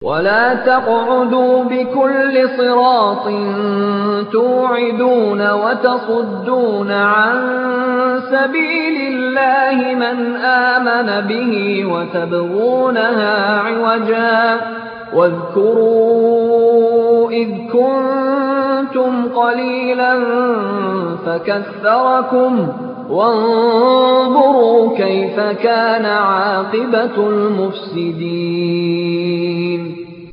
ولا تقعدوا بكل صراط توعدون وتصدون عن سبيل الله من آمن به وتبغونها عوجا واذكروا إذ كنتم قليلا فكثركم وانظروا كيف كان عاقبة المفسدين